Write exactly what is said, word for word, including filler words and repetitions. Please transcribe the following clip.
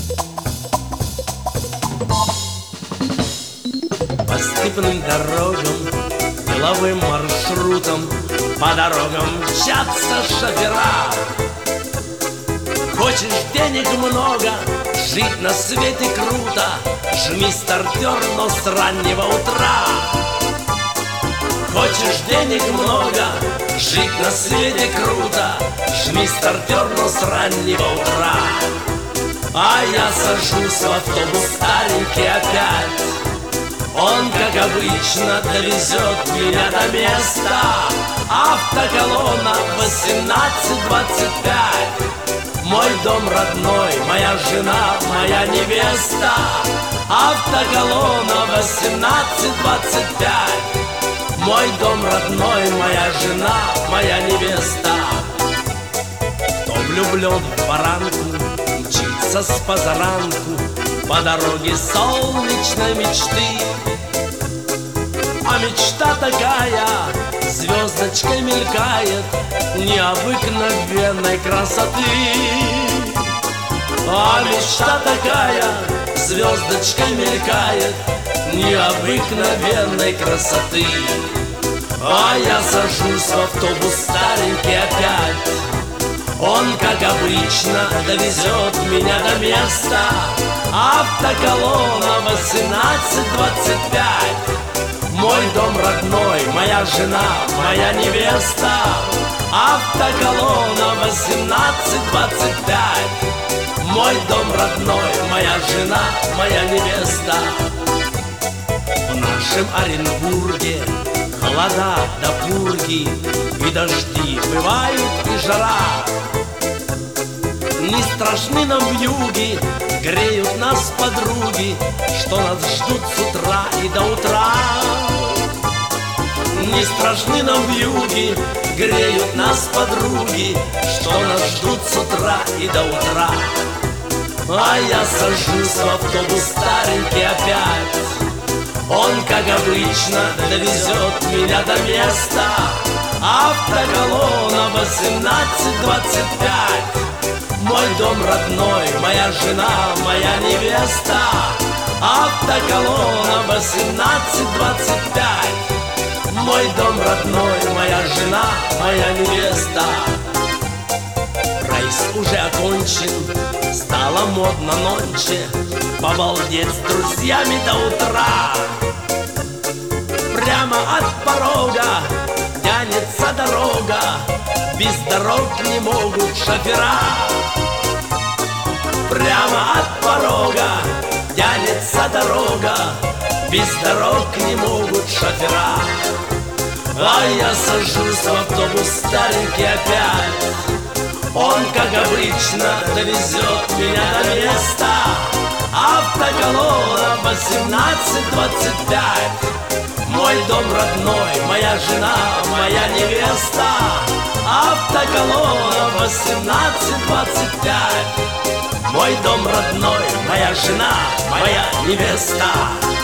По степным дорогам, деловым маршрутам, по дорогам мчатся шофера. Хочешь денег много, жить на свете круто, жми стартер, но с раннего утра. Хочешь денег много, жить на свете круто, жми стартер, но с раннего утра. А я сажусь в автобус старенький опять. Он, как обычно, довезет меня до места. Автоколонна восемнадцать двадцать пять. Мой дом родной, моя жена, моя невеста. Автоколонна восемнадцать двадцать пять. Мой дом родной, моя жена, моя невеста. Кто влюблен в баранку, мчится с позаранку по дороге солнечной мечты. А мечта такая звездочкой мелькает необыкновенной красоты. А мечта такая звездочкой мелькает необыкновенной красоты. А я сажусь в автобус старенький опять. Он, как обычно, довезет меня до места. Автоколонна восемнадцать двадцать пять. Мой дом родной, моя жена, моя невеста. Автоколонна восемнадцать двадцать пять. Мой дом родной, моя жена, моя невеста. В нашем Оренбурге холода до пурги, и дожди бывают, и жара. Не страшны нам вьюги, греют нас подруги, что нас ждут с утра и до утра. Не страшны нам вьюги, греют нас подруги, что нас ждут с утра и до утра. А я сажусь в автобус старенький опять. Он, как обычно, довезет меня до места. Автоколонна восемнадцать двадцать пять. Мой дом родной, моя жена, моя невеста. Автоколонна восемнадцать двадцать пять. Мой дом родной, моя жена, моя невеста. Рейс уже окончен, стало модно нонче побалдеть с друзьями до утра. Прямо от порога тянется дорога, без дорог не могут шофера. Прямо от порога тянется дорога, без дорог не могут шофера. А я сажусь в автобус старенький опять. Он, как обычно, довезет меня до места. Автоколонна восемнадцать двадцать пять. Мой дом родной, моя жена, моя невеста. Автоколонна восемнадцать двадцать пять. Мой дом родной, моя жена, моя невеста.